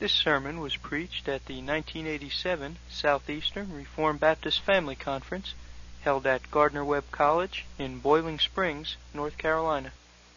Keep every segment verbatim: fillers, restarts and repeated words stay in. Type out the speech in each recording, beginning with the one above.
This sermon was preached at the nineteen eighty-seven Southeastern Reformed Baptist Family Conference held at Gardner-Webb College in Boiling Springs, North Carolina.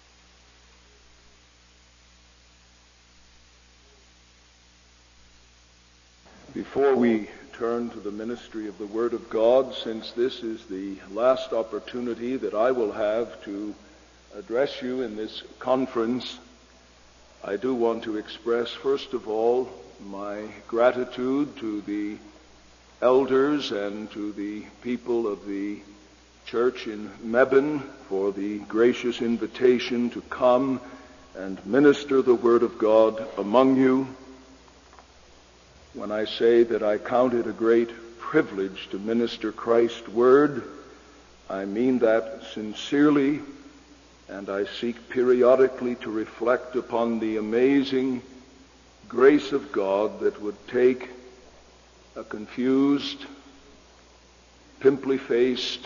Before we turn to the ministry of the Word of God, since this is the last opportunity that I will have to address you in this conference, I do want to express, first of all, my gratitude to the elders and to the people of the church in Mebane for the gracious invitation to come and minister the Word of God among you. When I say that I count it a great privilege to minister Christ's Word, I mean that sincerely, and I seek periodically to reflect upon the amazing grace of God that would take a confused, pimply-faced,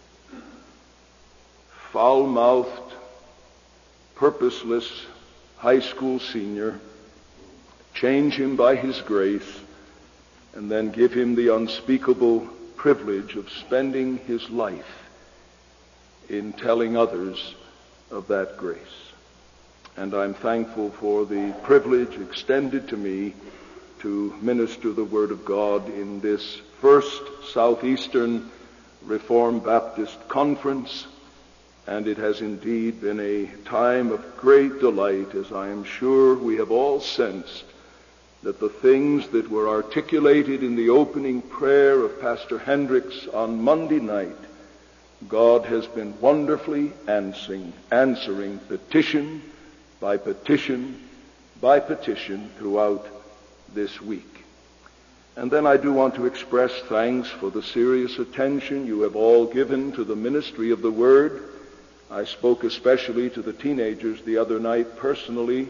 foul-mouthed, purposeless high school senior, change him by His grace, and then give him the unspeakable privilege of spending his life in telling others of that grace. And I'm thankful for the privilege extended to me to minister the Word of God in this first Southeastern Reformed Baptist Conference, and it has indeed been a time of great delight, as I am sure we have all sensed that the things that were articulated in the opening prayer of Pastor Hendricks on Monday night, God has been wonderfully answering, answering petition by petition by petition throughout this week. And then I do want to express thanks for the serious attention you have all given to the ministry of the Word. I spoke especially to the teenagers the other night personally,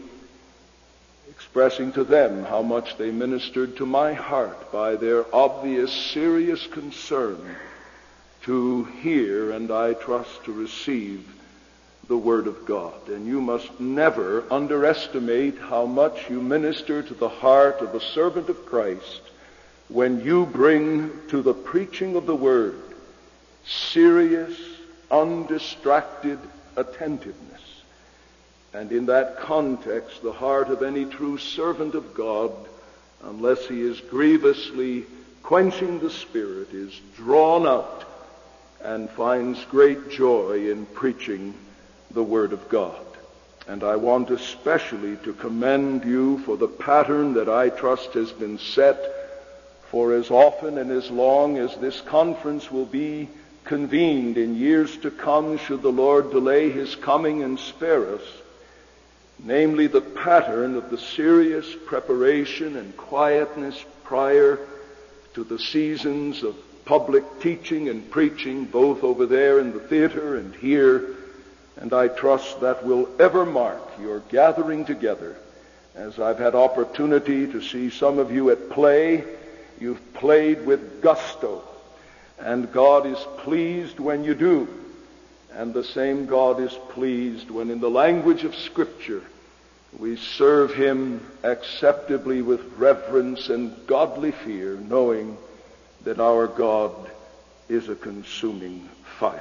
expressing to them how much they ministered to my heart by their obvious, serious concern to hear, and I trust to receive, the Word of God. And you must never underestimate how much you minister to the heart of a servant of Christ when you bring to the preaching of the Word serious, undistracted attentiveness. And in that context, the heart of any true servant of God, unless he is grievously quenching the Spirit, is drawn out and finds great joy in preaching the Word of God. And I want especially to commend you for the pattern that I trust has been set for as often and as long as this conference will be convened in years to come, should the Lord delay His coming and spare us, namely the pattern of the serious preparation and quietness prior to the seasons of public teaching and preaching, both over there in the theater and here, and I trust that will ever mark your gathering together. As I've had opportunity to see some of you at play, you've played with gusto, and God is pleased when you do. And the same God is pleased when, in the language of Scripture, we serve Him acceptably with reverence and godly fear, knowing that our God is a consuming fire.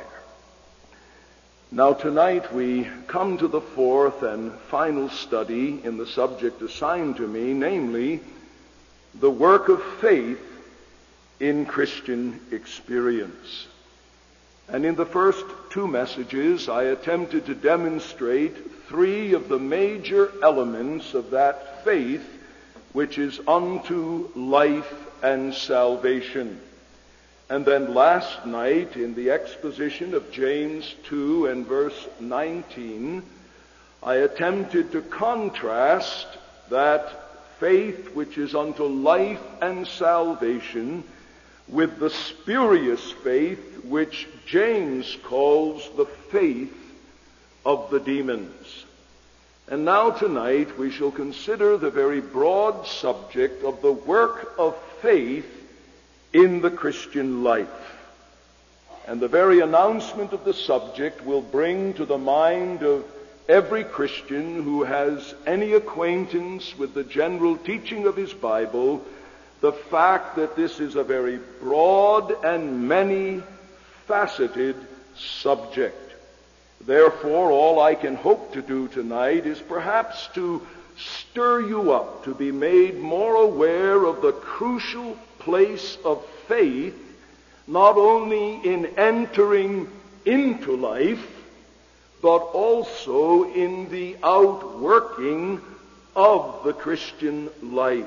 Now tonight we come to the fourth and final study in the subject assigned to me, namely, the work of faith in Christian experience. And in the first two messages, I attempted to demonstrate three of the major elements of that faith which is unto life and salvation. And then last night, in the exposition of James two and verse nineteen, I attempted to contrast that faith which is unto life and salvation with the spurious faith which James calls the faith of the demons. And now tonight we shall consider the very broad subject of the work of faith in the Christian life. And the very announcement of the subject will bring to the mind of every Christian who has any acquaintance with the general teaching of his Bible the fact that this is a very broad and many-faceted subject. Therefore, all I can hope to do tonight is perhaps to stir you up, to be made more aware of the crucial place of faith, not only in entering into life, but also in the outworking of the Christian life.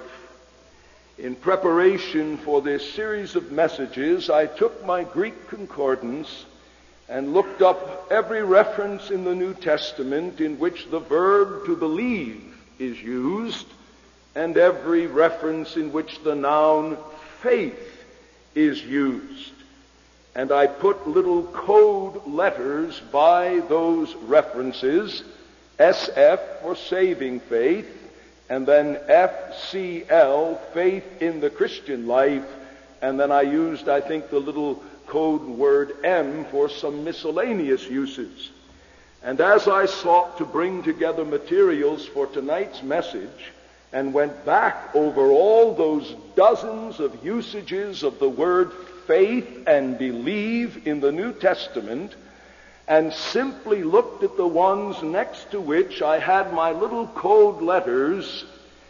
In preparation for this series of messages, I took my Greek concordance and looked up every reference in the New Testament in which the verb to believe is used, and every reference in which the noun faith is used. And I put little code letters by those references, S F for saving faith, and then F C L, faith in the Christian life, and then I used, I think, the little code word M for some miscellaneous uses. And as I sought to bring together materials for tonight's message, and went back over all those dozens of usages of the word faith and believe in the New Testament, and simply looked at the ones next to which I had my little code letters,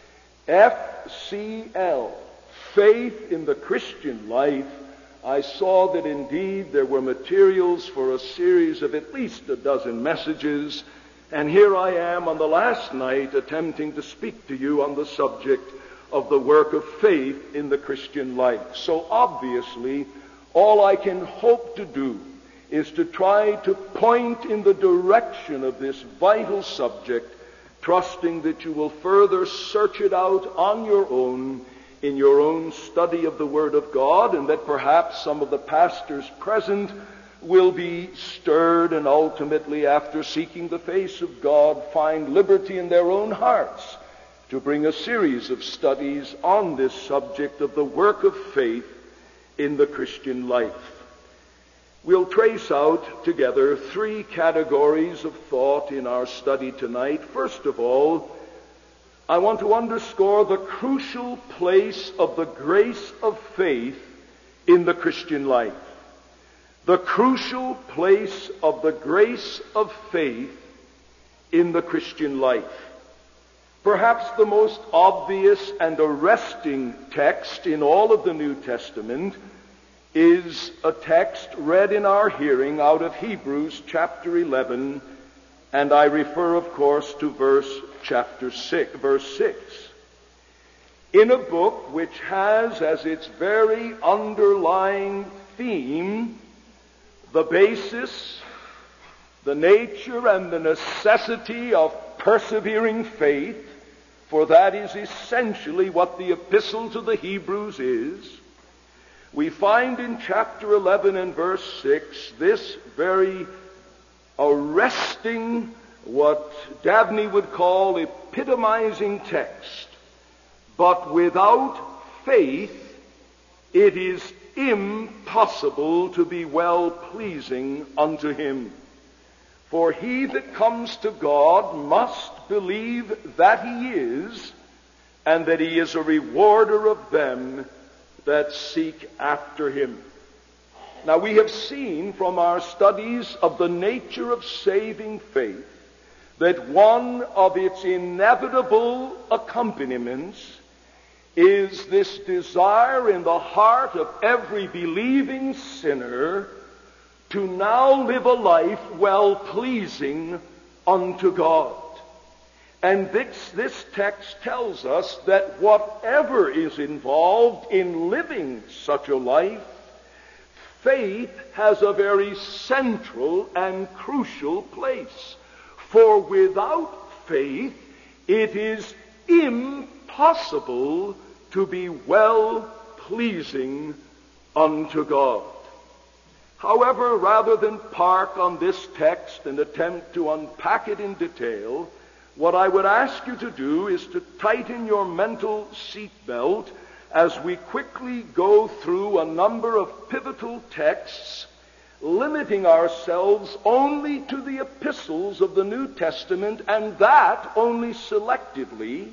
F C L, faith in the Christian life, I saw that indeed there were materials for a series of at least a dozen messages, and here I am on the last night attempting to speak to you on the subject of the work of faith in the Christian life. So obviously, all I can hope to do is to try to point in the direction of this vital subject, trusting that you will further search it out on your own in your own study of the Word of God, and that perhaps some of the pastors present will be stirred and ultimately, after seeking the face of God, find liberty in their own hearts to bring a series of studies on this subject of the work of faith in the Christian life. We'll trace out together three categories of thought in our study tonight. First of all, I want to underscore the crucial place of the grace of faith in the Christian life. The crucial place of the grace of faith in the Christian life. Perhaps the most obvious and arresting text in all of the New Testament is a text read in our hearing out of Hebrews chapter eleven, and I refer, of course, to verse chapter six, verse six. In a book which has as its very underlying theme the basis, the nature, and the necessity of persevering faith, for that is essentially what the epistle to the Hebrews is, we find in chapter eleven and verse six this very arresting, what Dabney would call epitomizing text. But without faith, it is impossible to be well-pleasing unto him. For he that comes to God must believe that he is, and that he is a rewarder of them that seek after him. Now, we have seen from our studies of the nature of saving faith that one of its inevitable accompaniments is this desire in the heart of every believing sinner to now live a life well-pleasing unto God. And this, this text tells us that whatever is involved in living such a life, faith has a very central and crucial place. For without faith, it is impossible to be well-pleasing unto God. However, rather than park on this text and attempt to unpack it in detail, what I would ask you to do is to tighten your mental seatbelt as we quickly go through a number of pivotal texts limiting ourselves only to the epistles of the New Testament, and that only selectively,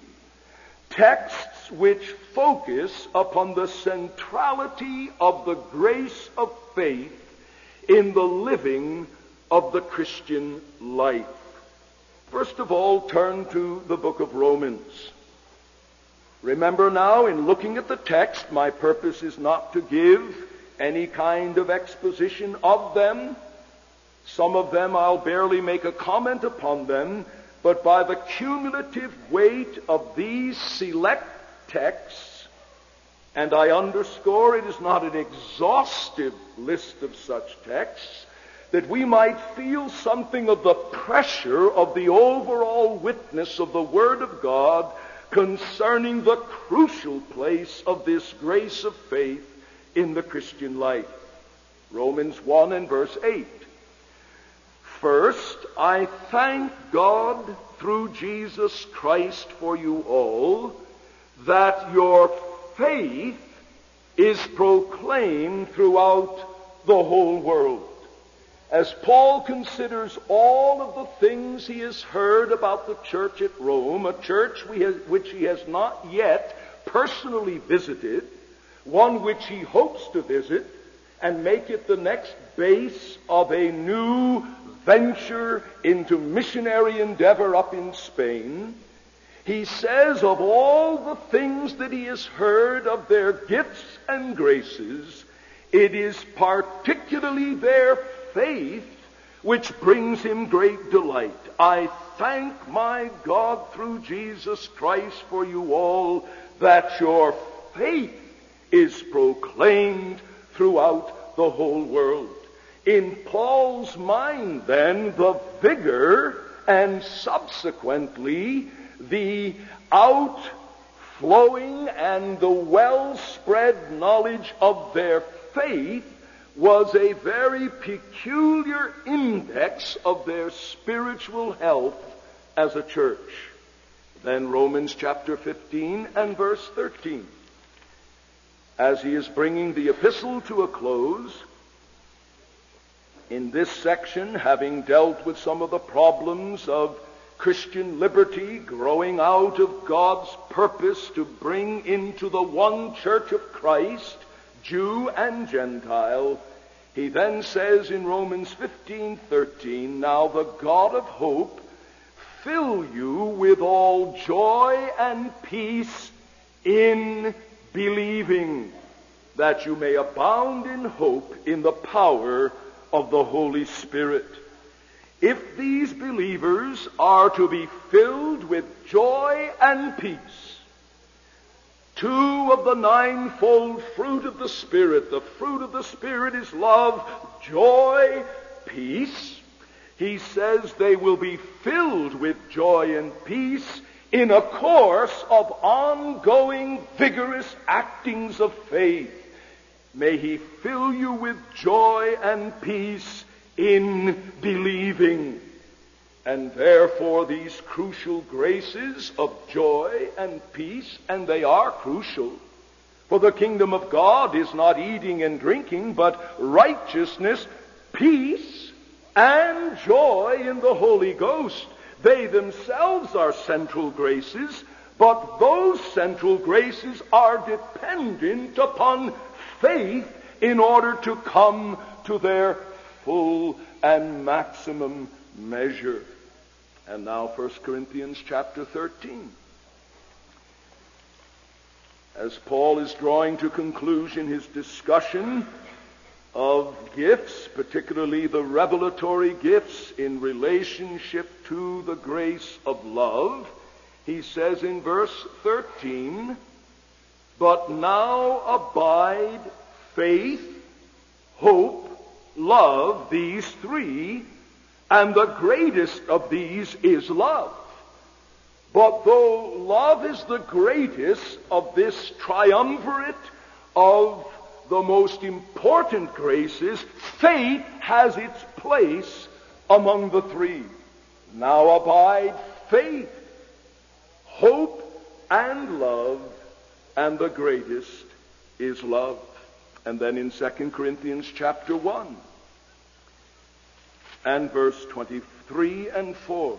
texts which focus upon the centrality of the grace of faith in the living of the Christian life. First of all, turn to the book of Romans. Remember now, in looking at the text, my purpose is not to give any kind of exposition of them. Some of them I'll barely make a comment upon them, but by the cumulative weight of these select texts, and I underscore it is not an exhaustive list of such texts, that we might feel something of the pressure of the overall witness of the Word of God concerning the crucial place of this grace of faith in the Christian life. Romans one and verse eight. First, I thank God through Jesus Christ for you all, that your faith is proclaimed throughout the whole world. As Paul considers all of the things he has heard about the church at Rome, a church we have, which he has not yet personally visited, one which he hopes to visit and make it the next base of a new venture into missionary endeavor up in Spain, he says of all the things that he has heard of their gifts and graces, it is particularly their faith which brings him great delight. I thank my God through Jesus Christ for you all, that your faith is proclaimed throughout the whole world. In Paul's mind, then, the vigor and subsequently the outflowing and the well-spread knowledge of their faith was a very peculiar index of their spiritual health as a church. Then Romans chapter fifteen and verse thirteen. As he is bringing the epistle to a close, in this section, having dealt with some of the problems of Christian liberty growing out of God's purpose to bring into the one church of Christ, Jew and Gentile, he then says in Romans fifteen thirteen, now the God of hope fill you with all joy and peace in believing, that you may abound in hope in the power of the Holy Spirit. If these believers are to be filled with joy and peace, two of the ninefold fruit of the Spirit, the fruit of the Spirit is love, joy, peace. He says they will be filled with joy and peace in a course of ongoing, vigorous actings of faith. May he fill you with joy and peace in believing. And therefore these crucial graces of joy and peace, and they are crucial, for the kingdom of God is not eating and drinking, but righteousness, peace, and joy in the Holy Ghost. They themselves are central graces, but those central graces are dependent upon faith in order to come to their full and maximum measure. And now First Corinthians chapter thirteen. As Paul is drawing to conclusion his discussion of gifts, particularly the revelatory gifts in relationship to the grace of love, he says in verse thirteen, but now abide faith, hope, love, these three, and the greatest of these is love. But though love is the greatest of this triumvirate of the most important graces, faith has its place among the three. Now abide faith, hope, and love, and the greatest is love. And then in Second Corinthians chapter one, and verse twenty-three and four.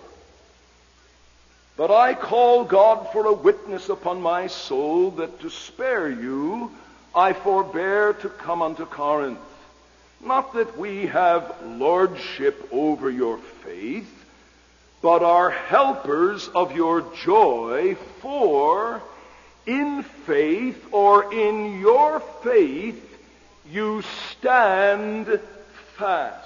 But I call God for a witness upon my soul, that to spare you I forbear to come unto Corinth. Not that we have lordship over your faith, but are helpers of your joy, for in faith, or in your faith, you stand fast.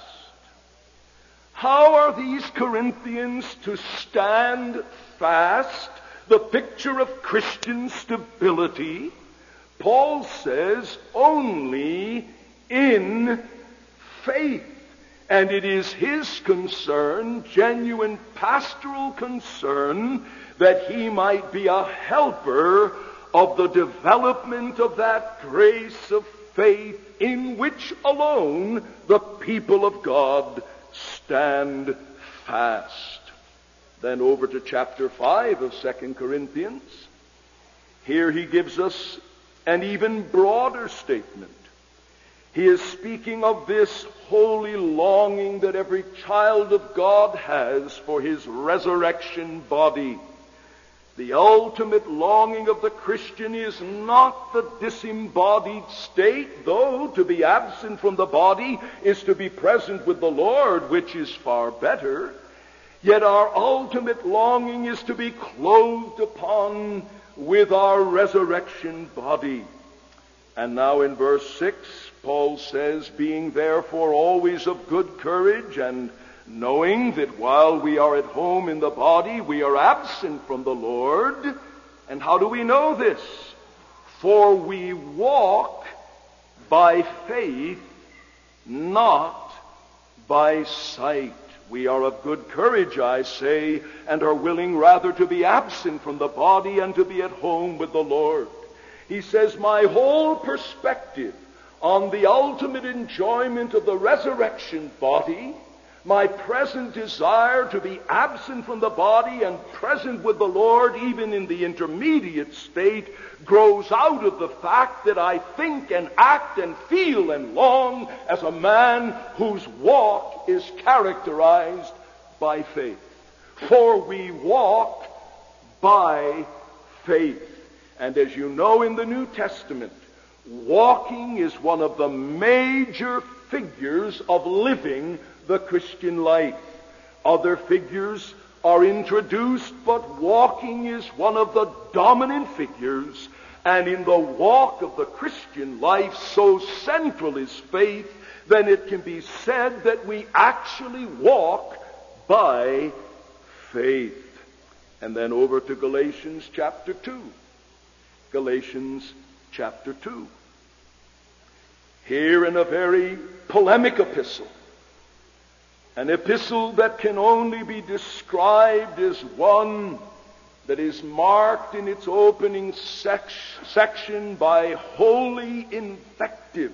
How are these Corinthians to stand fast? The picture of Christian stability. Paul says, only in faith. And it is his concern, genuine pastoral concern, that he might be a helper of the development of that grace of faith in which alone the people of God stand fast. Then over to chapter five of Second Corinthians. Here he gives us an even broader statement. He is speaking of this holy longing that every child of God has for his resurrection body. The ultimate longing of the Christian is not the disembodied state, though to be absent from the body is to be present with the Lord, which is far better. Yet our ultimate longing is to be clothed upon with our resurrection body. And now in verse six, Paul says, being therefore always of good courage, and knowing that while we are at home in the body, we are absent from the Lord. And how do we know this? For we walk by faith, not by sight. We are of good courage, I say, and are willing rather to be absent from the body and to be at home with the Lord. He says, my whole perspective on the ultimate enjoyment of the resurrection body, my present desire to be absent from the body and present with the Lord, even in the intermediate state, grows out of the fact that I think and act and feel and long as a man whose walk is characterized by faith. For we walk by faith. And as you know in the New Testament, walking is one of the major figures of living the Christian life. Other figures are introduced, but walking is one of the dominant figures. And in the walk of the Christian life, so central is faith, then it can be said that we actually walk by faith. And then over to Galatians chapter two. Galatians chapter two. Here in a very polemic epistle, an epistle that can only be described as one that is marked in its opening sec- section by holy invective,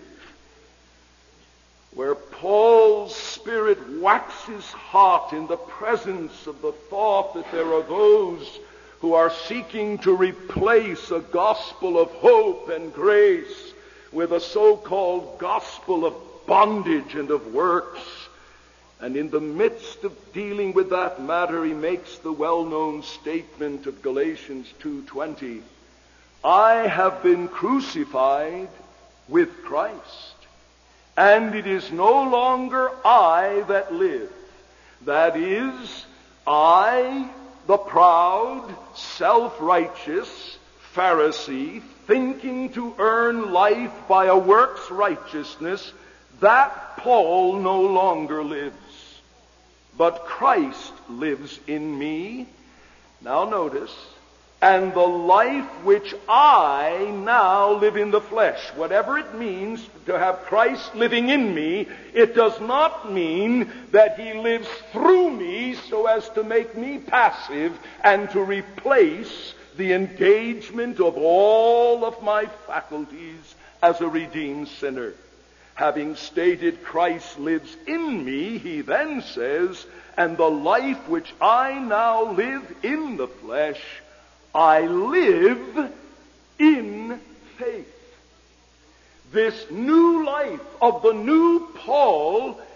where Paul's spirit waxes hot in the presence of the thought that there are those who are seeking to replace a gospel of hope and grace with a so-called gospel of bondage and of works. And in the midst of dealing with that matter, he makes the well-known statement of Galatians two twenty, I have been crucified with Christ, and it is no longer I that live. That is, I, the proud, self-righteous Pharisee, thinking to earn life by a works righteousness, that Paul no longer lives. But Christ lives in me. Now notice, and the life which I now live in the flesh. Whatever it means to have Christ living in me, it does not mean that he lives through me so as to make me passive and to replace the engagement of all of my faculties as a redeemed sinner. Having stated Christ lives in me, he then says, and the life which I now live in the flesh, I live in faith. This new life of the new Paul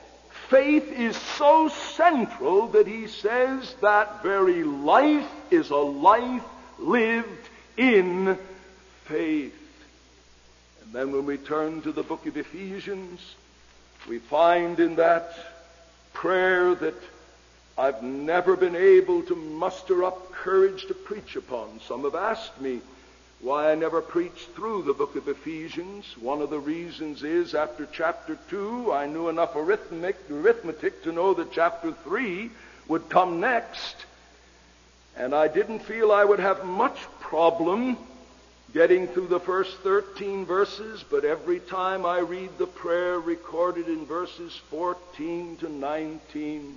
faith is so central that he says that very life is a life lived in faith. And then when we turn to the book of Ephesians, we find in that prayer that I've never been able to muster up courage to preach upon. Some have asked me why I never preached through the book of Ephesians. One of the reasons is after chapter two, I knew enough arithmetic, arithmetic to know that chapter three would come next. And I didn't feel I would have much problem getting through the first thirteen verses, but every time I read the prayer recorded in verses fourteen to nineteen,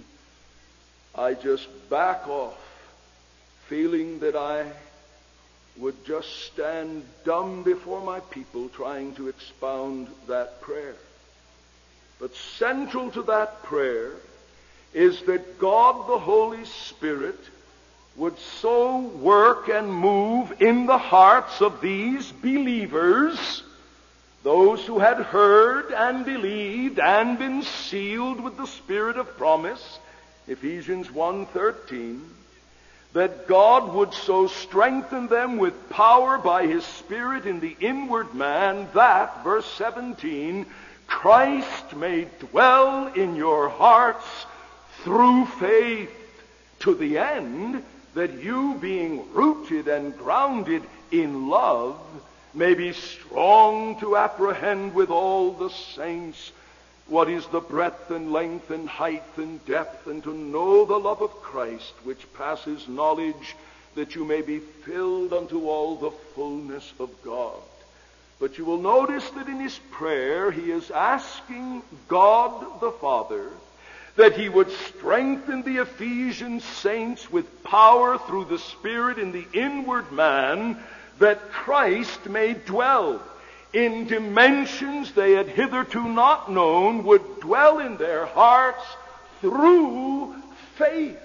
I just back off, feeling that I would just stand dumb before my people trying to expound that prayer. But central to that prayer is that God the Holy Spirit would so work and move in the hearts of these believers, those who had heard and believed and been sealed with the Spirit of promise, Ephesians one thirteen, that God would so strengthen them with power by His Spirit in the inward man that, verse seventeen, Christ may dwell in your hearts through faith, to the end that you, being rooted and grounded in love, may be strong to apprehend with all the saints what is the breadth and length and height and depth, and to know the love of Christ, which passes knowledge, that you may be filled unto all the fullness of God. But you will notice that in his prayer he is asking God the Father that he would strengthen the Ephesian saints with power through the Spirit in the inward man, that Christ may dwell in dimensions they had hitherto not known, would dwell in their hearts through faith.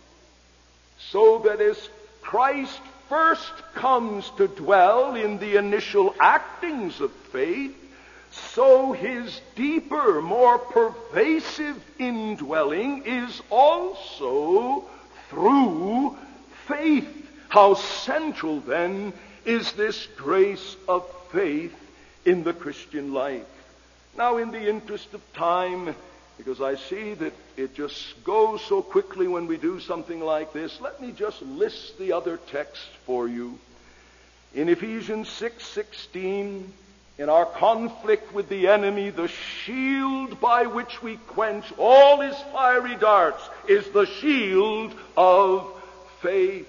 So that as Christ first comes to dwell in the initial actings of faith, so his deeper, more pervasive indwelling is also through faith. How central then is this grace of faith in the Christian life? Now, in the interest of time, because I see that it just goes so quickly when we do something like this, let me just list the other texts for you. In Ephesians six sixteen, in our conflict with the enemy, the shield by which we quench all his fiery darts is the shield of faith.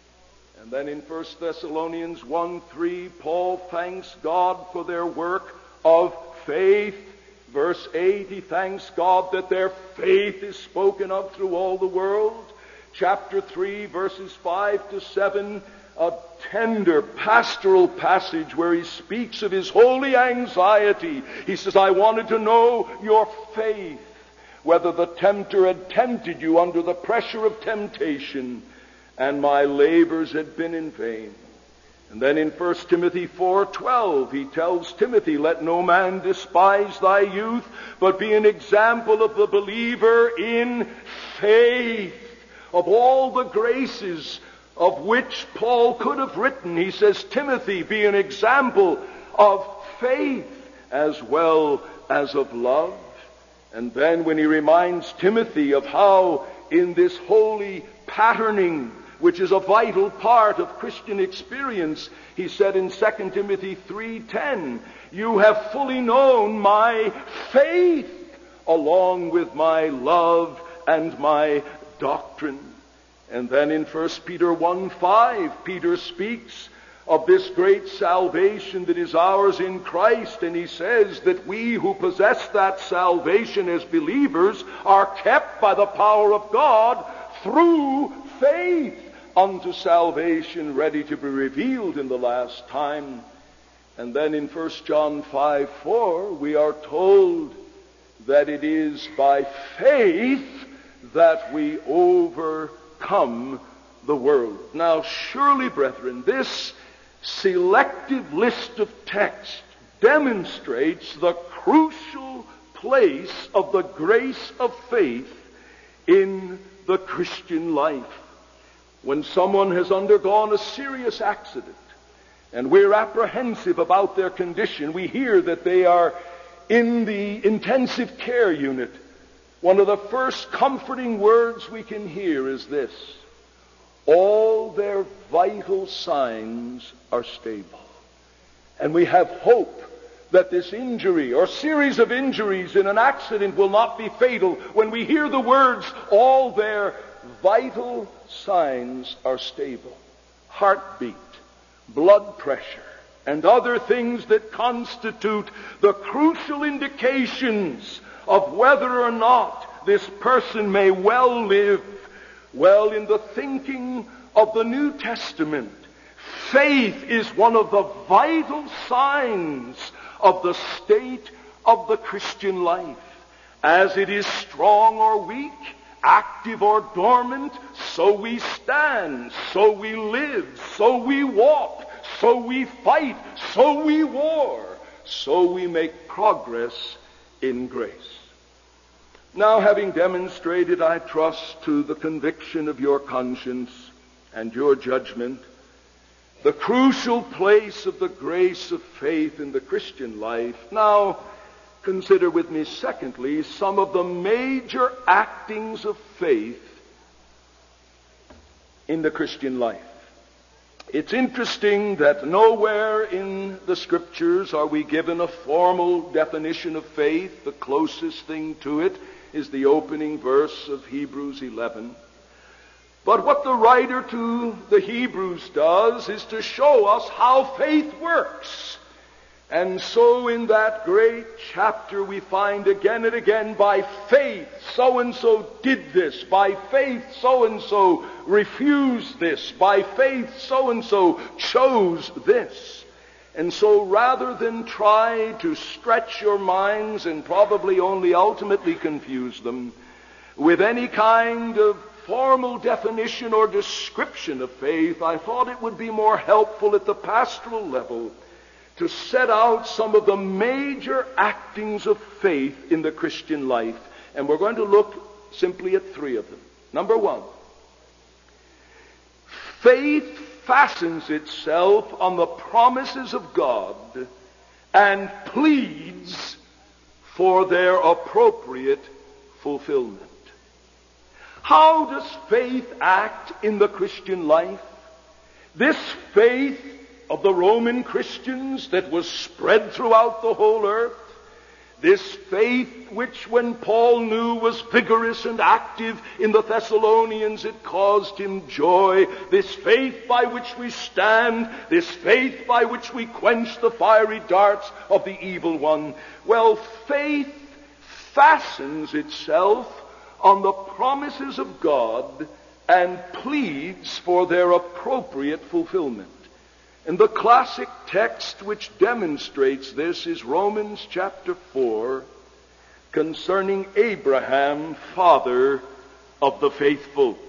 And then in First Thessalonians one three, Paul thanks God for their work of faith. Verse eight, he thanks God that their faith is spoken of through all the world. Chapter three, verses five to seven, a tender pastoral passage where he speaks of his holy anxiety. He says, I wanted to know your faith, whether the tempter had tempted you under the pressure of temptation, and my labors had been in vain. And then in First Timothy four twelve, he tells Timothy, let no man despise thy youth, but be an example of the believer in faith. Of all the graces of which Paul could have written, he says, Timothy, be an example of faith as well as of love. And then when he reminds Timothy of how in this holy patterning, which is a vital part of Christian experience, he said in Second Timothy three ten, you have fully known my faith along with my love and my doctrine. And then in First Peter one five, Peter speaks of this great salvation that is ours in Christ, and he says that we who possess that salvation as believers are kept by the power of God through faith unto salvation, ready to be revealed in the last time. And then in First John five four, we are told that it is by faith that we overcome the world. Now, surely, brethren, this selective list of texts demonstrates the crucial place of the grace of faith in the Christian life. When someone has undergone a serious accident and we're apprehensive about their condition, we hear that they are in the intensive care unit, one of the first comforting words we can hear is this: all their vital signs are stable. And we have hope that this injury or series of injuries in an accident will not be fatal when we hear the words, all their vital signs are stable. Heartbeat, blood pressure, and other things that constitute the crucial indications of whether or not this person may well live. Well, in the thinking of the New Testament, faith is one of the vital signs of the state of the Christian life. As it is strong or weak, active or dormant, so we stand, so we live, so we walk, so we fight, so we war, so we make progress in grace. Now, having demonstrated, I trust, to the conviction of your conscience and your judgment, the crucial place of the grace of faith in the Christian life, now consider with me, secondly, some of the major actings of faith in the Christian life. It's interesting that nowhere in the Scriptures are we given a formal definition of faith. The closest thing to it is the opening verse of Hebrews eleven. But what the writer to the Hebrews does is to show us how faith works. And so in that great chapter we find again and again, by faith so-and-so did this, by faith so-and-so refused this, by faith so-and-so chose this. And so rather than try to stretch your minds and probably only ultimately confuse them with any kind of formal definition or description of faith, I thought it would be more helpful at the pastoral level to set out some of the major actings of faith in the Christian life. And we're going to look simply at three of them. Number one, faith fastens itself on the promises of God and pleads for their appropriate fulfillment. How does faith act in the Christian life? This faith of the Roman Christians that was spread throughout the whole earth, this faith which, when Paul knew was vigorous and active in the Thessalonians, it caused him joy, this faith by which we stand, this faith by which we quench the fiery darts of the evil one, well, faith fastens itself on the promises of God and pleads for their appropriate fulfillment. And the classic text which demonstrates this is Romans chapter four, concerning Abraham, father of the faithful.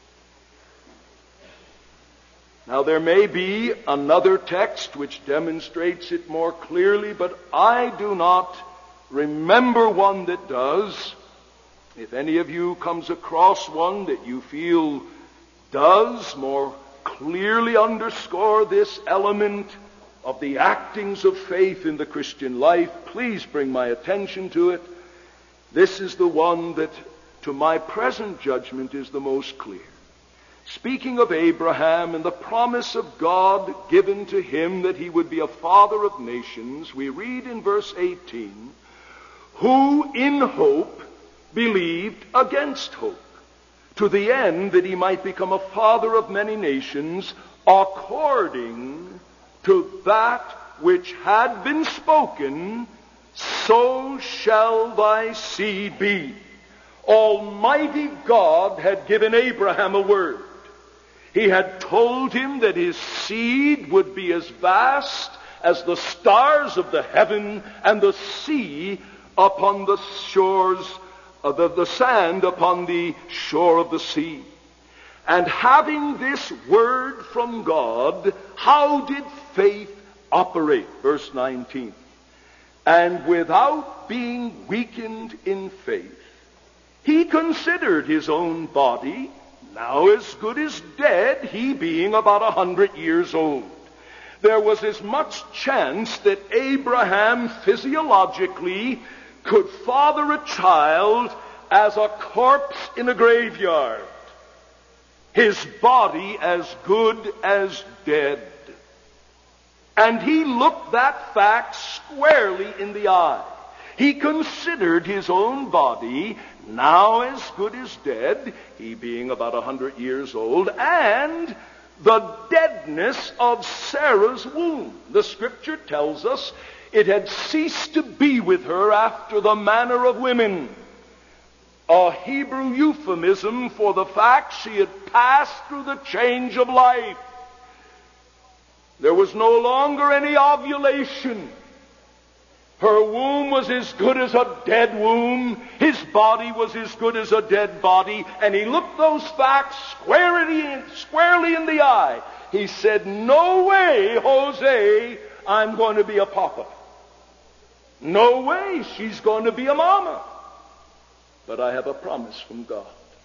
Now there may be another text which demonstrates it more clearly, but I do not remember one that does. If any of you comes across one that you feel does more clearly underscore this element of the actings of faith in the Christian life, please bring my attention to it. This is the one that, to my present judgment, is the most clear. Speaking of Abraham and the promise of God given to him that he would be a father of nations, we read in verse eighteen, who in hope believed against hope, to the end that he might become a father of many nations, according to that which had been spoken, so shall thy seed be. Almighty God had given Abraham a word. He had told him that his seed would be as vast as the stars of the heaven and the sea upon the shores of the, the sand upon the shore of the sea. And having this word from God, how did faith operate? Verse nineteen. and without being weakened in faith, he considered his own body now as good as dead, he being about a hundred years old. There was as much chance that Abraham physiologically could father a child as a corpse in a graveyard. His body as good as dead. And he looked that fact squarely in the eye. He considered his own body now as good as dead, he being about a hundred years old, and the deadness of Sarah's womb. The Scripture tells us it had ceased to be with her after the manner of women. A Hebrew euphemism for the fact she had passed through the change of life. There was no longer any ovulation. Her womb was as good as a dead womb. His body was as good as a dead body. And he looked those facts squarely, squarely in the eye. He said, no way, Jose, I'm going to be a papa. No way, she's going to be a mama. But I have a promise from God.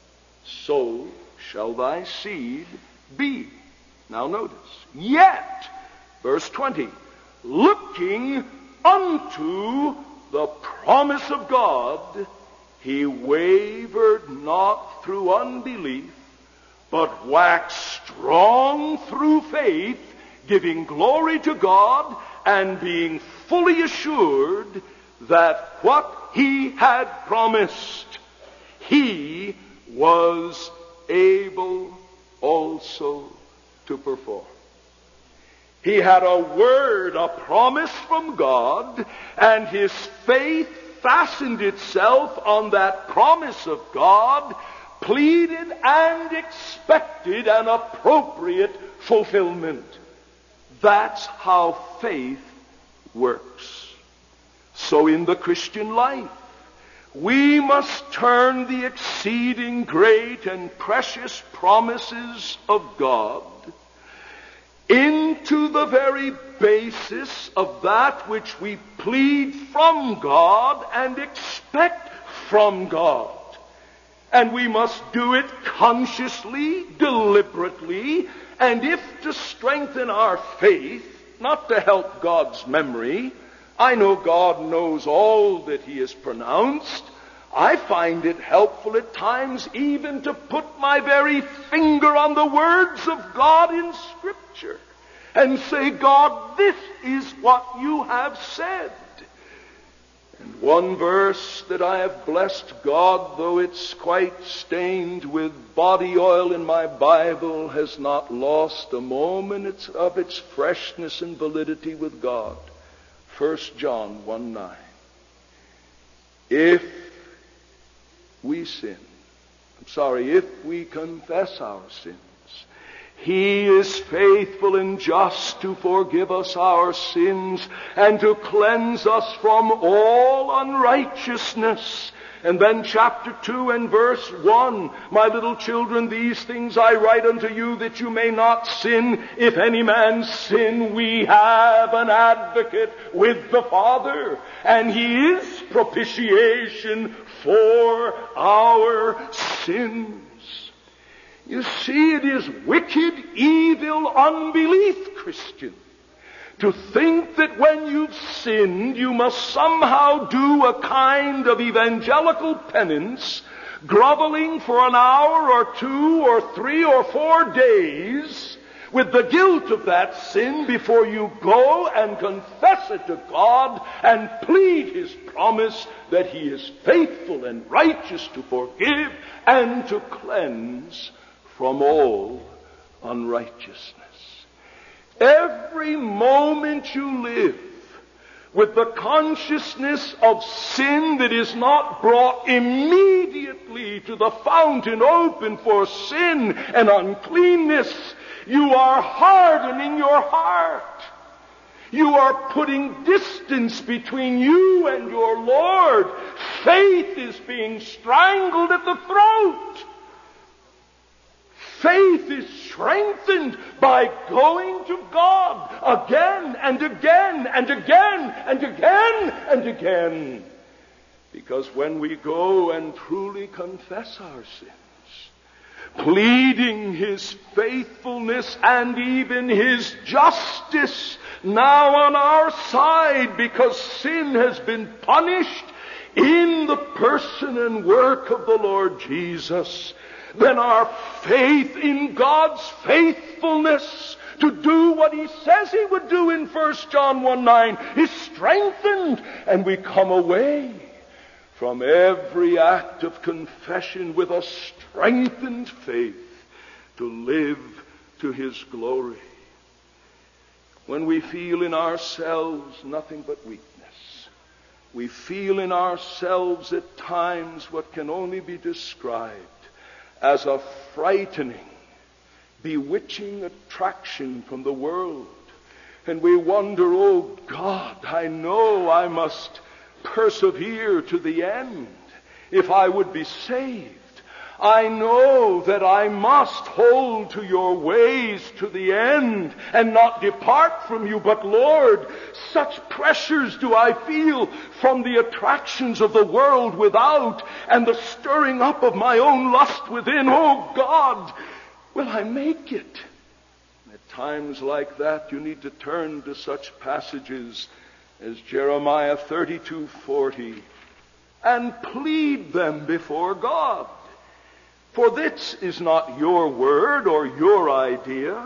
So shall thy seed be. Now notice. Yet, verse twenty, looking unto the promise of God, he wavered not through unbelief, but waxed strong through faith, giving glory to God, and being fully assured that what he had promised, he was able also to perform. He had a word, a promise from God, and his faith fastened itself on that promise of God, pleaded and expected an appropriate fulfillment. That's how faith works. So in the Christian life, we must turn the exceeding great and precious promises of God into the very basis of that which we plead from God and expect from God. And we must do it consciously, deliberately, and if to strengthen our faith, not to help God's memory. I know God knows all that he has pronounced. I find it helpful at times even to put my very finger on the words of God in Scripture and say, God, this is what you have said. And one verse that I have blessed God, though it's quite stained with body oil in my Bible, has not lost a moment of its freshness and validity with God. First John one nine. If we sin, I'm sorry, if we confess our sins, he is faithful and just to forgive us our sins and to cleanse us from all unrighteousness. And then chapter two and verse one, my little children, these things I write unto you that you may not sin. If any man sin, we have an advocate with the Father, and he is propitiation for our sins. You see, it is wicked, evil unbelief, Christian, to think that when you've sinned, you must somehow do a kind of evangelical penance, groveling for an hour or two or three or four days with the guilt of that sin before you go and confess it to God and plead his promise that he is faithful and righteous to forgive and to cleanse from all unrighteousness. Every moment you live with the consciousness of sin that is not brought immediately to the fountain open for sin and uncleanness, you are hardening your heart. You are putting distance between you and your Lord. Faith is being strangled at the throat. faith is strengthened by going to God again and again and again and again and again. Because when we go and truly confess our sins, pleading His faithfulness and even His justice now on our side, because sin has been punished in the person and work of the Lord Jesus, then our faith in God's faithfulness to do what He says He would do in First John one nine is strengthened, and we come away from every act of confession with a strengthened faith to live to His glory. When we feel in ourselves nothing but weakness, we feel in ourselves at times what can only be described as a frightening, bewitching attraction from the world. And we wonder, oh God, I know I must persevere to the end if I would be saved. I know that I must hold to your ways to the end and not depart from you. But Lord, such pressures do I feel from the attractions of the world without and the stirring up of my own lust within. Oh God, will I make it? At times like that, you need to turn to such passages as Jeremiah thirty-two forty and plead them before God. For this is not your word or your idea.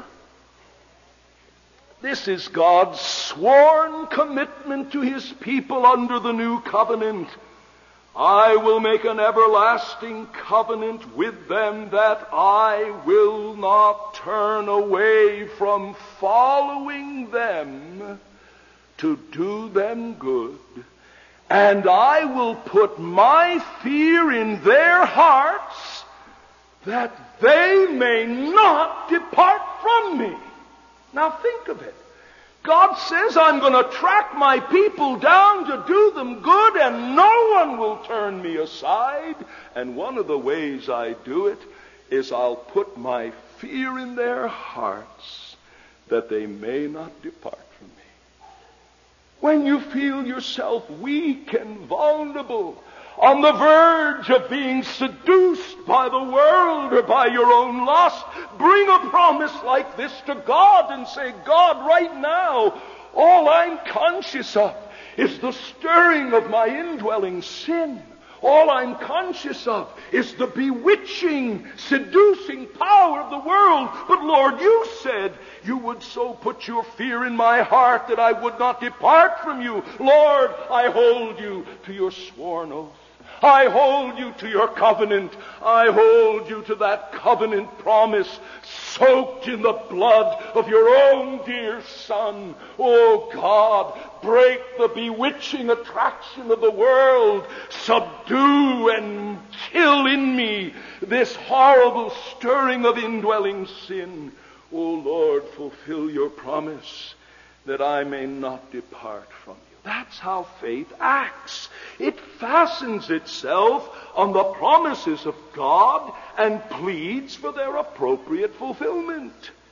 This is God's sworn commitment to His people under the new covenant. I will make an everlasting covenant with them, that I will not turn away from following them to do them good. And I will put my fear in their hearts, that they may not depart from me. Now think of it. God says, I'm going to track my people down to do them good, and no one will turn me aside. And one of the ways I do it is I'll put my fear in their hearts, that they may not depart from me. When you feel yourself weak and vulnerable, on the verge of being seduced by the world or by your own lust, bring a promise like this to God and say, God, right now, all I'm conscious of is the stirring of my indwelling sin. All I'm conscious of is the bewitching, seducing power of the world. But Lord, you said you would so put your fear in my heart that I would not depart from you. Lord, I hold you to your sworn oath. I hold you to your covenant. I hold you to that covenant promise soaked in the blood of your own dear Son. Oh God, break the bewitching attraction of the world. Subdue and kill in me this horrible stirring of indwelling sin. Oh Lord, fulfill your promise that I may not depart from you. That's how faith acts. It fastens itself on the promises of God and pleads for their appropriate fulfillment.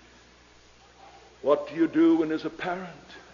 What do you do when, as a parent,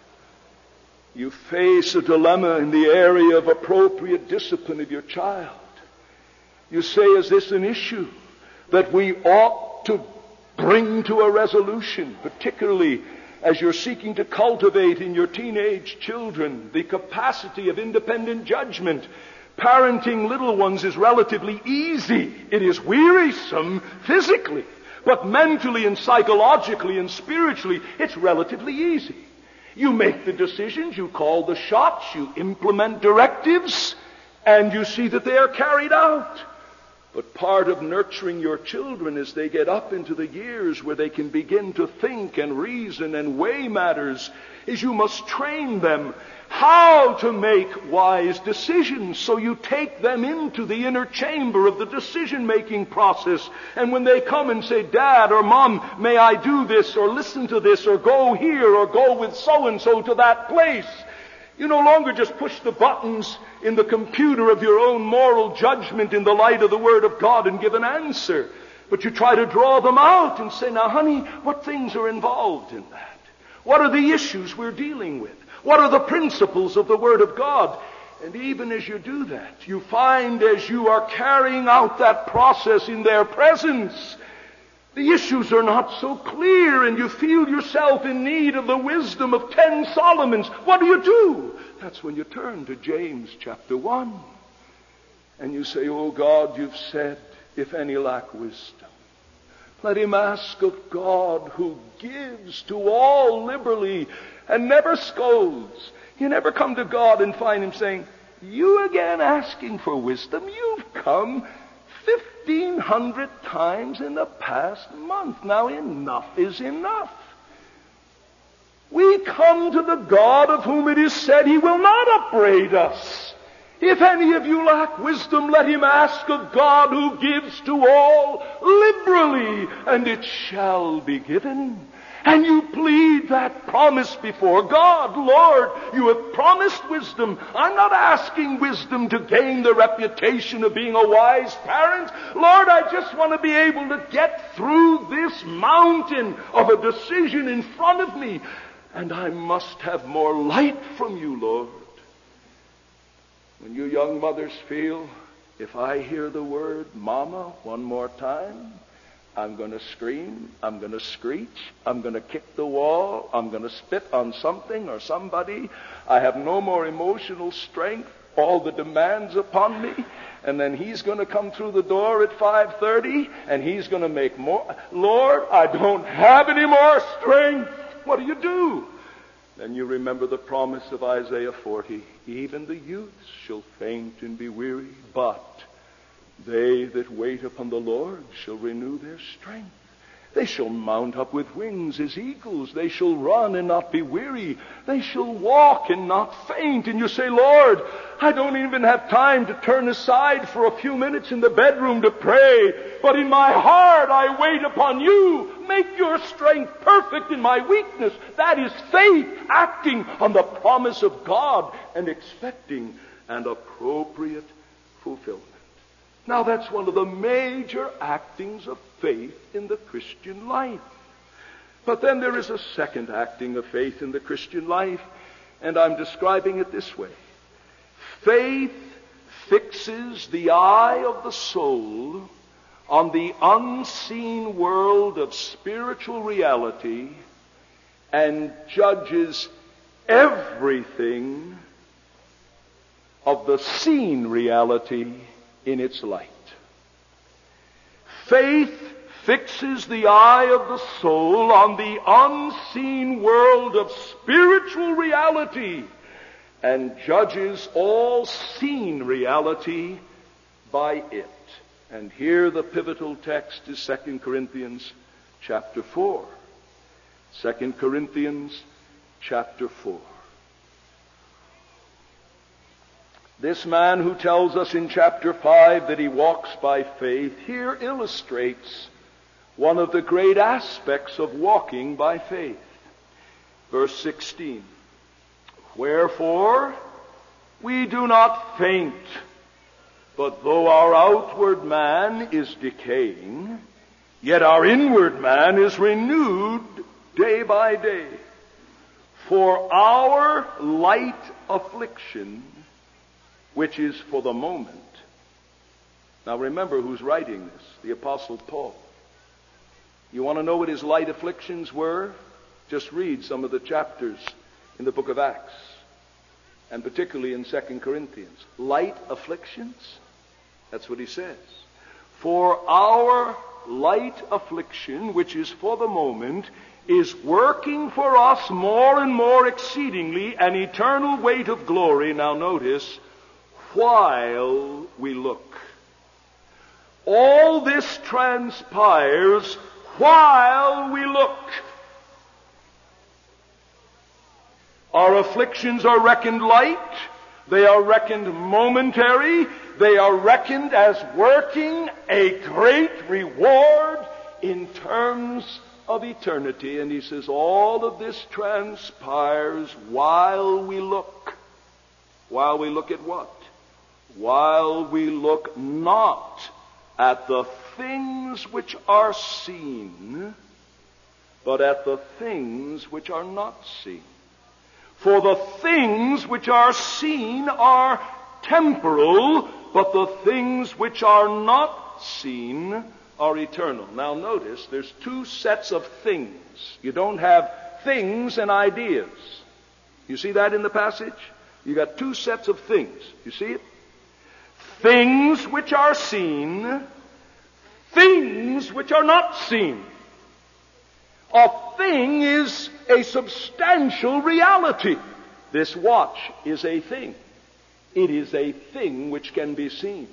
you face a dilemma in the area of appropriate discipline of your child? You say, is this an issue that we ought to bring to a resolution, particularly as you're seeking to cultivate in your teenage children the capacity of independent judgment? Parenting little ones is relatively easy. It is wearisome physically, but mentally and psychologically and spiritually, it's relatively easy. You make the decisions, you call the shots, you implement directives, and you see that they are carried out. But part of nurturing your children as they get up into the years where they can begin to think and reason and weigh matters is you must train them how to make wise decisions. So you take them into the inner chamber of the decision-making process. And when they come and say, Dad or Mom, may I do this or listen to this or go here or go with so-and-so to that place, you no longer just push the buttons in the computer of your own moral judgment in the light of the Word of God and give an answer. But you try to draw them out and say, now honey, what things are involved in that? What are the issues we're dealing with? What are the principles of the Word of God? And even as you do that, you find as you are carrying out that process in their presence, the issues are not so clear, and you feel yourself in need of the wisdom of ten Solomons. What do you do? That's when you turn to James chapter one. And you say, oh God, you've said, if any lack wisdom, let him ask of God, who gives to all liberally and never scolds. You never come to God and find him saying, you again asking for wisdom? You've come fifteen hundred times in the past month. Now enough is enough. We come to the God of whom it is said he will not upbraid us. If any of you lack wisdom, let him ask of God, who gives to all liberally, and it shall be given. And you plead that promise before God. Lord, you have promised wisdom. I'm not asking wisdom to gain the reputation of being a wise parent. Lord, I just want to be able to get through this mountain of a decision in front of me. And I must have more light from you, Lord. When you young mothers feel, if I hear the word mama one more time, I'm going to scream, I'm going to screech, I'm going to kick the wall, I'm going to spit on something or somebody. I have no more emotional strength, all the demands upon me. And then he's going to come through the door at five thirty, and he's going to make more. Lord, I don't have any more strength. What do you do? Then you remember the promise of Isaiah forty. Even the youths shall faint and be weary, but they that wait upon the Lord shall renew their strength. They shall mount up with wings as eagles. They shall run and not be weary. They shall walk and not faint. And you say, Lord, I don't even have time to turn aside for a few minutes in the bedroom to pray. But in my heart I wait upon you. Make your strength perfect in my weakness. That is faith acting on the promise of God and expecting an appropriate fulfillment. Now that's one of the major actings of faith in the Christian life. But then there is a second acting of faith in the Christian life, and I'm describing it this way. Faith fixes the eye of the soul on the unseen world of spiritual reality and judges everything of the seen reality in its light. Faith fixes the eye of the soul on the unseen world of spiritual reality and judges all seen reality by it. And here the pivotal text is Second Corinthians chapter four. Second Corinthians chapter four. This man who tells us in chapter five that he walks by faith here illustrates one of the great aspects of walking by faith. Verse sixteen. Wherefore we do not faint, but though our outward man is decaying, yet our inward man is renewed day by day. For our light affliction, which is for the moment. Now remember who's writing this, the Apostle Paul. You want to know what his light afflictions were? Just read some of the chapters in the book of Acts, and particularly in Second Corinthians. Light afflictions? That's what he says. For our light affliction, which is for the moment, is working for us more and more exceedingly an eternal weight of glory. Now notice, while we look. All this transpires while we look. Our afflictions are reckoned light. They are reckoned momentary. They are reckoned as working a great reward in terms of eternity. And he says all of this transpires while we look. While we look at what? While we look not at the things which are seen, but at the things which are not seen. For the things which are seen are temporal, but the things which are not seen are eternal. Now notice, there's two sets of things. You don't have things and ideas. You see that in the passage? You got two sets of things. You see it? Things which are seen, things which are not seen. A thing is a substantial reality. This watch is a thing. It is a thing which can be seen.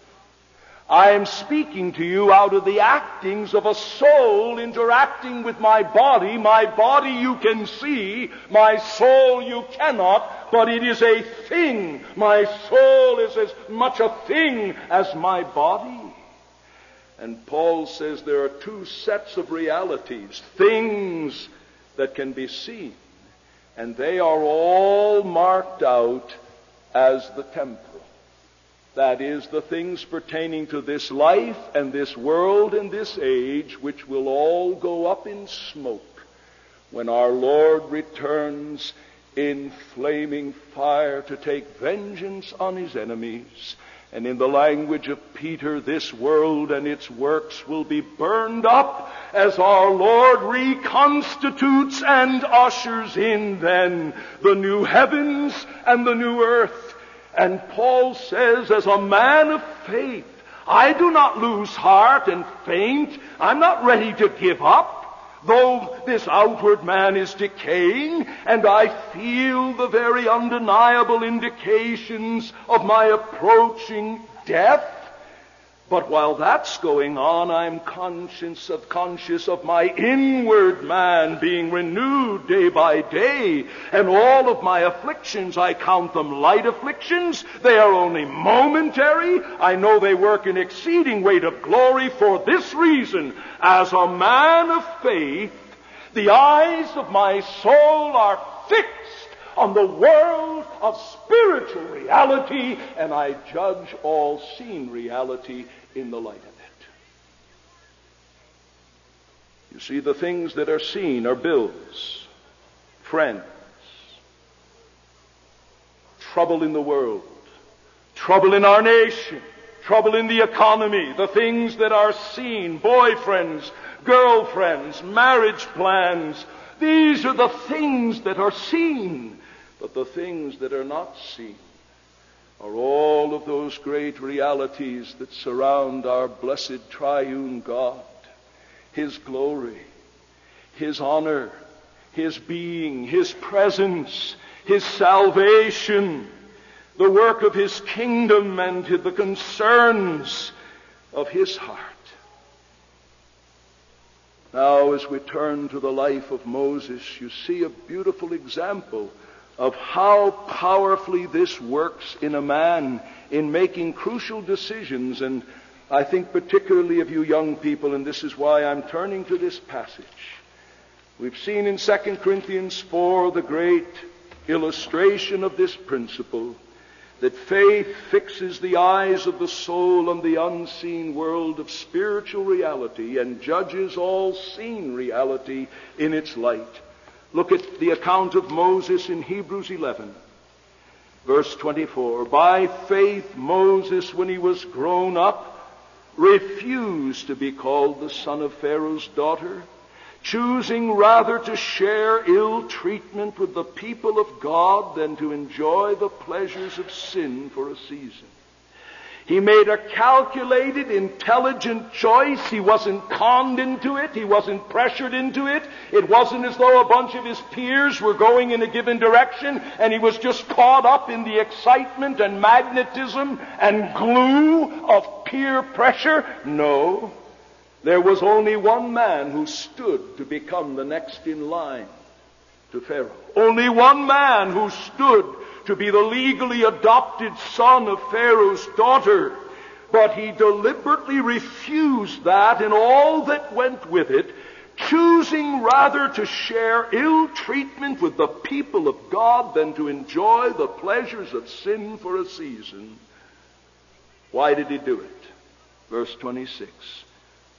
I am speaking to you out of the actings of a soul interacting with my body. My body you can see, my soul you cannot, but it is a thing. My soul is as much a thing as my body. And Paul says there are two sets of realities, things that can be seen, and they are all marked out as the temporal. That is, the things pertaining to this life and this world and this age, which will all go up in smoke when our Lord returns in flaming fire to take vengeance on his enemies. And in the language of Peter, this world and its works will be burned up as our Lord reconstitutes and ushers in then the new heavens and the new earth. And Paul says, as a man of faith, I do not lose heart and faint. I'm not ready to give up. Though this outward man is decaying, and I feel the very undeniable indications of my approaching death, but while that's going on, I'm conscious of, conscious of my inward man being renewed day by day, and all of my afflictions, I count them light afflictions. They are only momentary. I know they work an exceeding weight of glory for this reason. As a man of faith, the eyes of my soul are fixed on the world of spiritual reality, and I judge all seen reality in the light of it. You see, the things that are seen are bills, friends, trouble in the world, trouble in our nation, trouble in the economy. The things that are seen, boyfriends, girlfriends, marriage plans, these are the things that are seen. But the things that are not seen are all of those great realities that surround our blessed triune God. His glory, His honor, His being, His presence, His salvation, the work of His kingdom, and the concerns of His heart. Now, as we turn to the life of Moses, you see a beautiful example of how powerfully this works in a man in making crucial decisions. And I think particularly of you young people, and this is why I'm turning to this passage. We've seen in Second Corinthians four the great illustration of this principle, that faith fixes the eyes of the soul on the unseen world of spiritual reality and judges all seen reality in its light. Look at the account of Moses in Hebrews eleven, verse twenty-four. By faith Moses, when he was grown up, refused to be called the son of Pharaoh's daughter, choosing rather to share ill treatment with the people of God than to enjoy the pleasures of sin for a season. He made a calculated, intelligent choice. He wasn't conned into it. He wasn't pressured into it. It wasn't as though a bunch of his peers were going in a given direction and he was just caught up in the excitement and magnetism and glue of peer pressure. No. There was only one man who stood to become the next in line to Pharaoh. Only one man who stood to be the legally adopted son of Pharaoh's daughter. But he deliberately refused that and all that went with it, choosing rather to share ill treatment with the people of God than to enjoy the pleasures of sin for a season. Why did he do it? Verse twenty-six.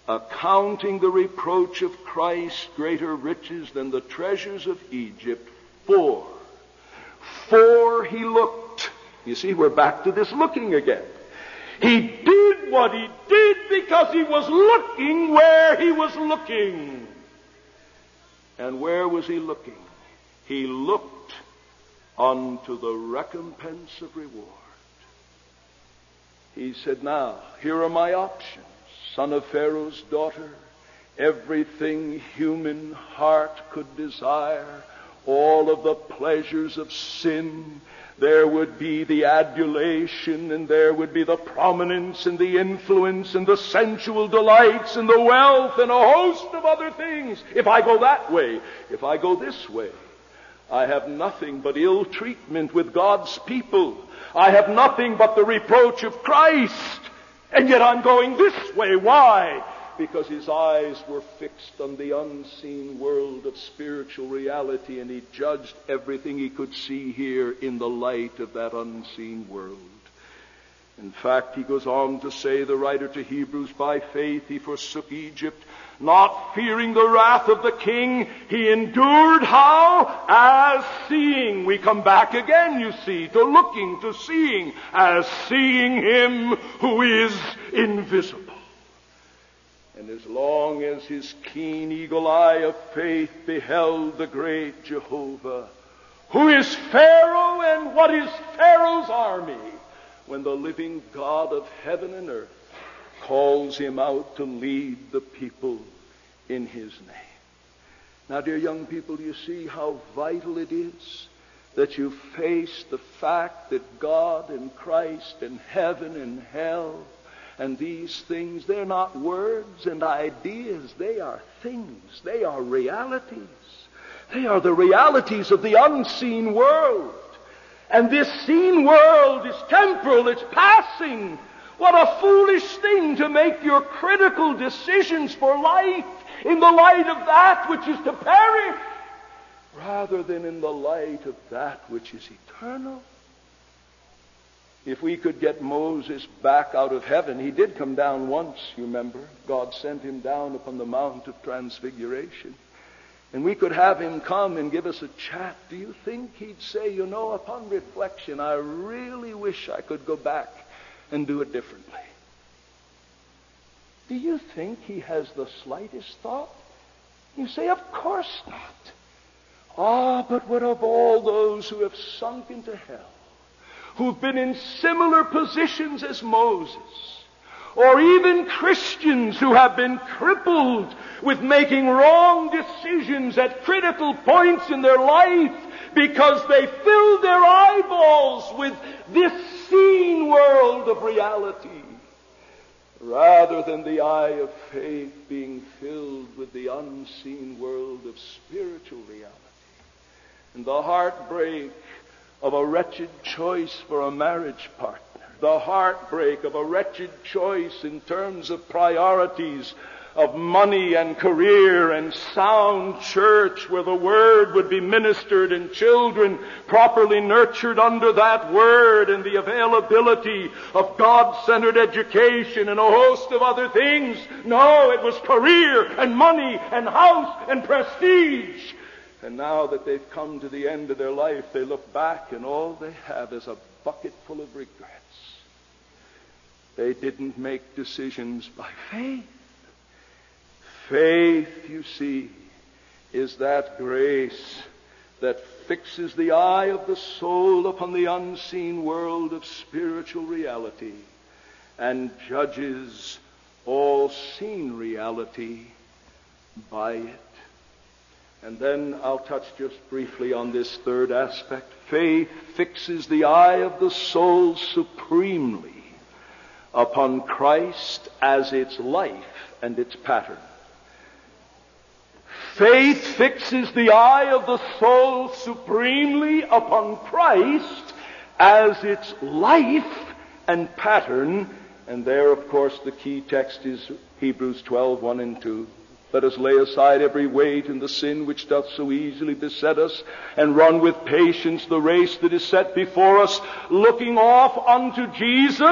accounting the reproach of Christ greater riches than the treasures of Egypt, for, for he looked. You see, we're back to this looking again. He did what he did because he was looking where he was looking. And where was he looking? He looked unto the recompense of reward. He said, now, here are my options. Son of Pharaoh's daughter, everything human heart could desire, all of the pleasures of sin. There would be the adulation, and there would be the prominence and the influence and the sensual delights and the wealth and a host of other things. If I go that way, if I go this way, I have nothing but ill treatment with God's people. I have nothing but the reproach of Christ. And yet I'm going this way. Why? Because his eyes were fixed on the unseen world of spiritual reality, and he judged everything he could see here in the light of that unseen world. In fact, he goes on to say, the writer to Hebrews, by faith he forsook Egypt, not fearing the wrath of the king. He endured how? As seeing. We come back again, you see, to looking, to seeing, as seeing him who is invisible. And as long as his keen eagle eye of faith beheld the great Jehovah, who is Pharaoh and what is Pharaoh's army, when the living God of heaven and earth calls him out to lead the people in his name. Now, dear young people, do you see how vital it is that you face the fact that God and Christ and heaven and hell and these things, they're not words and ideas. They are things. They are realities. They are the realities of the unseen world. And this seen world is temporal. It's passing. What a foolish thing to make your critical decisions for life in the light of that which is to perish, rather than in the light of that which is eternal. If we could get Moses back out of heaven, he did come down once, you remember. God sent him down upon the Mount of Transfiguration. And we could have him come and give us a chat. Do you think he'd say, you know, upon reflection, I really wish I could go back and do it differently? Do you think he has the slightest thought? You say, of course not. Ah, but what of all those who have sunk into hell, who've been in similar positions as Moses, or even Christians who have been crippled with making wrong decisions at critical points in their life because they filled their eyeballs with this seen world of reality, rather than the eye of faith being filled with the unseen world of spiritual reality. And the heartbreak of a wretched choice for a marriage partner, the heartbreak of a wretched choice in terms of priorities of money and career and sound church where the word would be ministered and children properly nurtured under that word, and the availability of God-centered education and a host of other things. No, it was career and money and house and prestige. And now that they've come to the end of their life, they look back and all they have is a bucket full of regrets. They didn't make decisions by faith. Faith, you see, is that grace that fixes the eye of the soul upon the unseen world of spiritual reality and judges all seen reality by it. And then I'll touch just briefly on this third aspect. Faith fixes the eye of the soul supremely upon Christ as its life and its pattern. Faith fixes the eye of the soul supremely upon Christ as its life and pattern. And there, of course, the key text is Hebrews twelve, one and two. Let us lay aside every weight and the sin which doth so easily beset us, and run with patience the race that is set before us, looking off unto Jesus,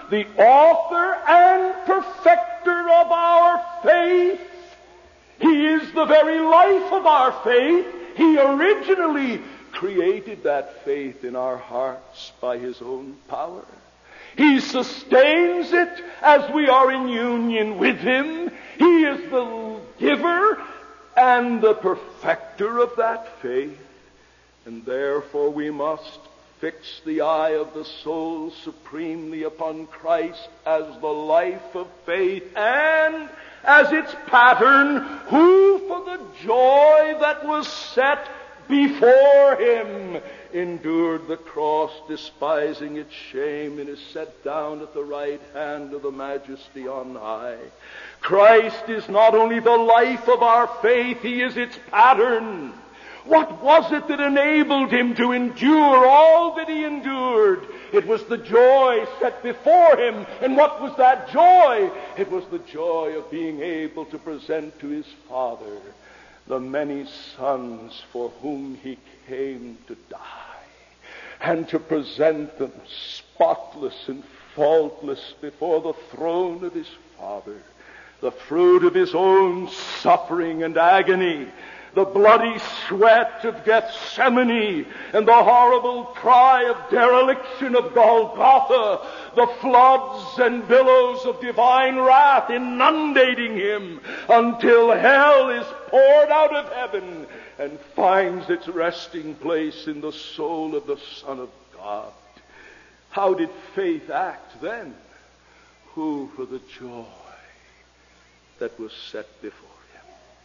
the author and perfecter of our faith. He is the very life of our faith. He originally created that faith in our hearts by His own power. He sustains it as we are in union with Him. He is the giver and the perfecter of that faith. And therefore we must fix the eye of the soul supremely upon Christ as the life of faith and as its pattern, who for the joy that was set before Him endured the cross, despising its shame, and is set down at the right hand of the Majesty on high. Christ is not only the life of our faith, He is its pattern. What was it that enabled Him to endure all that He endured? It was the joy set before Him. And what was that joy? It was the joy of being able to present to His Father the many sons for whom He came to die, and to present them spotless and faultless before the throne of His Father, the fruit of His own suffering and agony, the bloody sweat of Gethsemane, and the horrible cry of dereliction of Golgotha, the floods and billows of divine wrath inundating Him until hell is poured out of heaven and finds its resting place in the soul of the Son of God. How did faith act then? Who for the joy that was set before Him.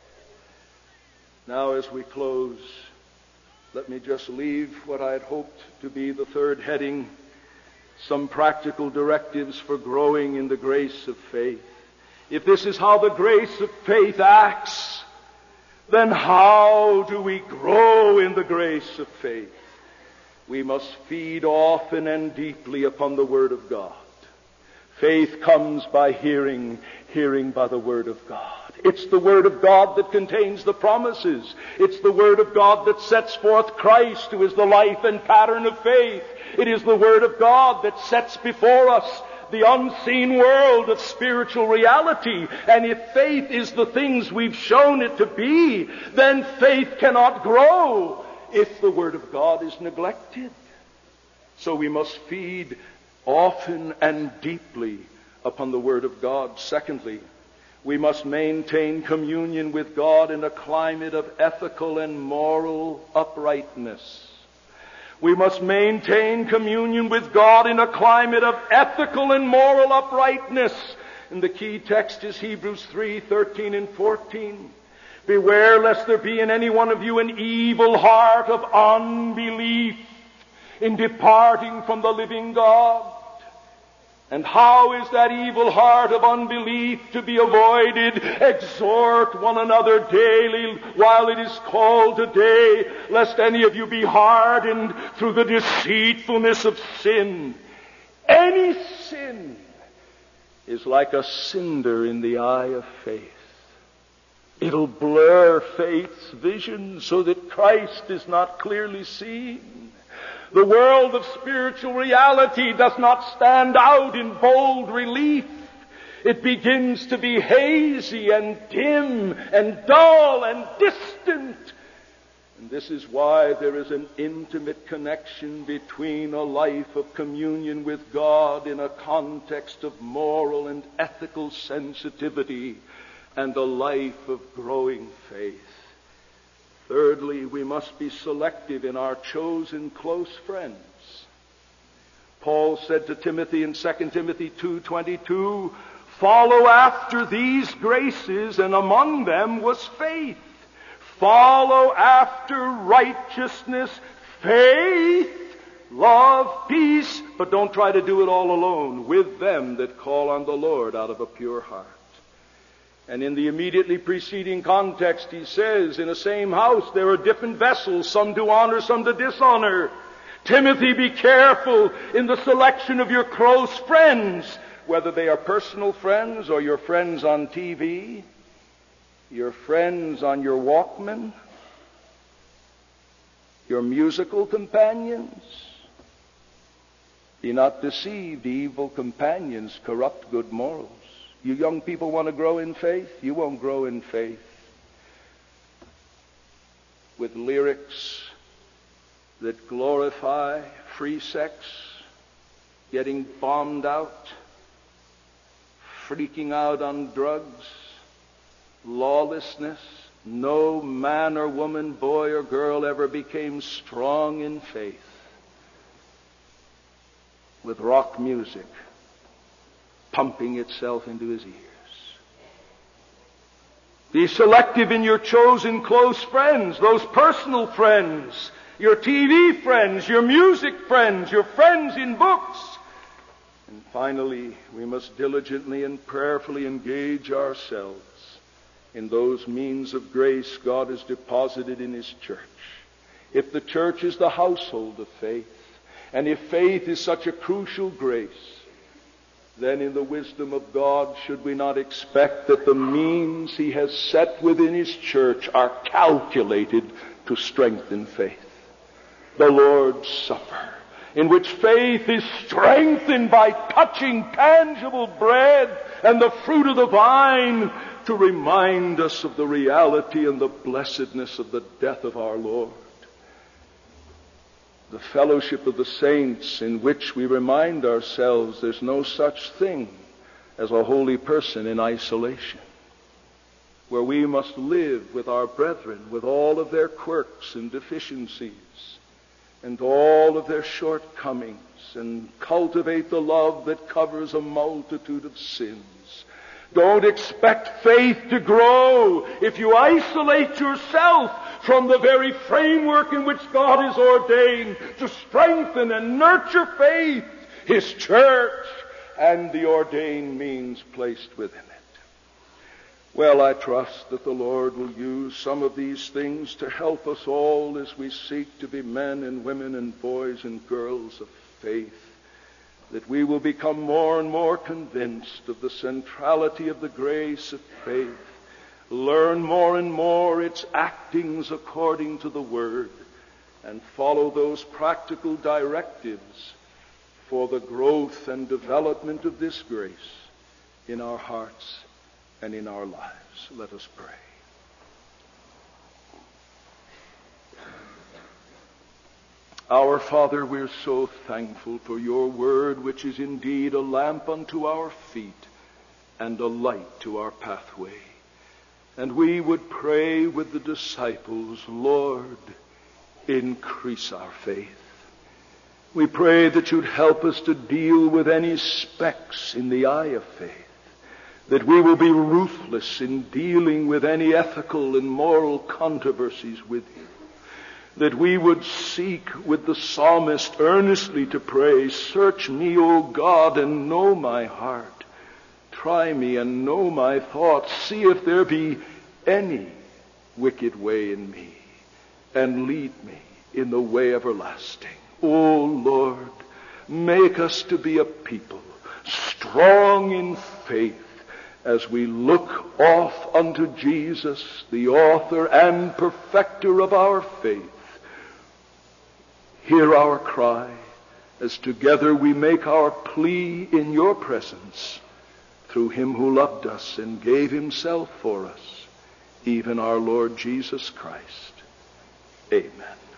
Now, as we close, let me just leave what I had hoped to be the third heading, some practical directives for growing in the grace of faith. If this is how the grace of faith acts, then how do we grow in the grace of faith? We must feed often and deeply upon the Word of God. Faith comes by hearing, hearing by the Word of God. It's the Word of God that contains the promises. It's the Word of God that sets forth Christ, who is the life and pattern of faith. It is the Word of God that sets before us the unseen world of spiritual reality. And if faith is the things we've shown it to be, then faith cannot grow if the Word of God is neglected. So we must feed often and deeply upon the Word of God. Secondly, we must maintain communion with God in a climate of ethical and moral uprightness. We must maintain communion with God in a climate of ethical and moral uprightness. And the key text is Hebrews three, thirteen and fourteen. Beware lest there be in any one of you an evil heart of unbelief in departing from the living God. And how is that evil heart of unbelief to be avoided? Exhort one another daily while it is called today, lest any of you be hardened through the deceitfulness of sin. Any sin is like a cinder in the eye of faith. It'll blur faith's vision so that Christ is not clearly seen. The world of spiritual reality does not stand out in bold relief. It begins to be hazy and dim and dull and distant. And this is why there is an intimate connection between a life of communion with God in a context of moral and ethical sensitivity and a life of growing faith. Thirdly, we must be selective in our chosen close friends. Paul said to Timothy in Second Timothy two twenty-two, follow after these graces, and among them was faith. Follow after righteousness, faith, love, peace, but don't try to do it all alone, with them that call on the Lord out of a pure heart. And in the immediately preceding context, he says, in the same house there are different vessels, some to honor, some to dishonor. Timothy, be careful in the selection of your close friends, whether they are personal friends or your friends on T V, your friends on your Walkman, your musical companions, Be not deceived. Evil companions corrupt good morals. You young people want to grow in faith? You won't grow in faith with lyrics that glorify free sex, getting bombed out, freaking out on drugs, lawlessness. No man or woman, boy or girl ever became strong in faith with rock music pumping itself into his ears. Be selective in your chosen close friends, those personal friends, your T V friends, your music friends, your friends in books. And finally, we must diligently and prayerfully engage ourselves in those means of grace God has deposited in His church. If the church is the household of faith, and if faith is such a crucial grace, then in the wisdom of God, should we not expect that the means He has set within His church are calculated to strengthen faith? The Lord's Supper, in which faith is strengthened by touching tangible bread and the fruit of the vine to remind us of the reality and the blessedness of the death of our Lord. The fellowship of the saints, in which we remind ourselves there's no such thing as a holy person in isolation, where we must live with our brethren with all of their quirks and deficiencies and all of their shortcomings, and cultivate the love that covers a multitude of sins. Don't expect faith to grow if you isolate yourself from the very framework in which God has ordained to strengthen and nurture faith, His church, and the ordained means placed within it. Well, I trust that the Lord will use some of these things to help us all as we seek to be men and women and boys and girls of faith, that we will become more and more convinced of the centrality of the grace of faith, learn more and more its actings according to the Word, and follow those practical directives for the growth and development of this grace in our hearts and in our lives. Let us pray. Our Father, we're so thankful for your word, which is indeed a lamp unto our feet and a light to our pathway. And we would pray with the disciples, Lord, increase our faith. We pray that you'd help us to deal with any specks in the eye of faith, that we will be ruthless in dealing with any ethical and moral controversies with you, that we would seek with the psalmist earnestly to pray, search me, O God, and know my heart. Try me and know my thoughts. See if there be any wicked way in me, and lead me in the way everlasting. O Lord, make us to be a people strong in faith, as we look off unto Jesus, the author and perfecter of our faith. Hear our cry as together we make our plea in your presence through him who loved us and gave himself for us, even our Lord Jesus Christ. Amen.